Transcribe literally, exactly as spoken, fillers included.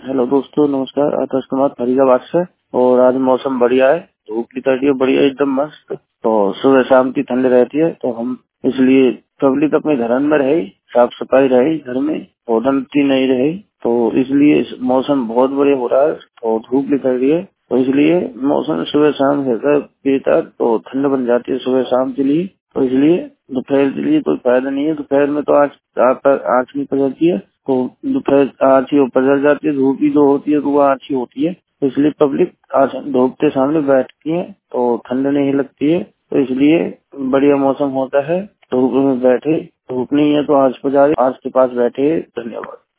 Hello दोस्तों, नमस्कार। आकाश कुमार फरीदाबाद से। और आज मौसम बढ़िया है, धूप निकल रही है बढ़िया एकदम मस्त। तो सुबह शाम की ठंड रहती है, तो हम इसलिए पब्लिक अपने घर अंदर है, साफ सफाई रहे घर में, पौधंती नहीं रहे, तो इसलिए इस मौसम बहुत बढ़िया हो रहा है। तो धूप निकल रही है, तो इसलिए मौसम सुबह शाम रहता है बेहतर, तो ठंड बन जाती है सुबह शाम के लिए। तो इसलिए दोपहर के लिए कोई फायदा नहीं है। दोपहर में तो आज आँच नहीं पकड़ती है, तो दोपहर आँच ही ऊपर जाती है। धूप ही जो होती है तो वो आँच ही होती है, तो इसलिए पब्लिक आज धूप के सामने बैठती है तो ठंड नहीं लगती है। तो इसलिए बढ़िया मौसम होता है, धूप में बैठे, धूप नहीं है तो आँच पर जा रहे, आँच के पास बैठे। धन्यवाद।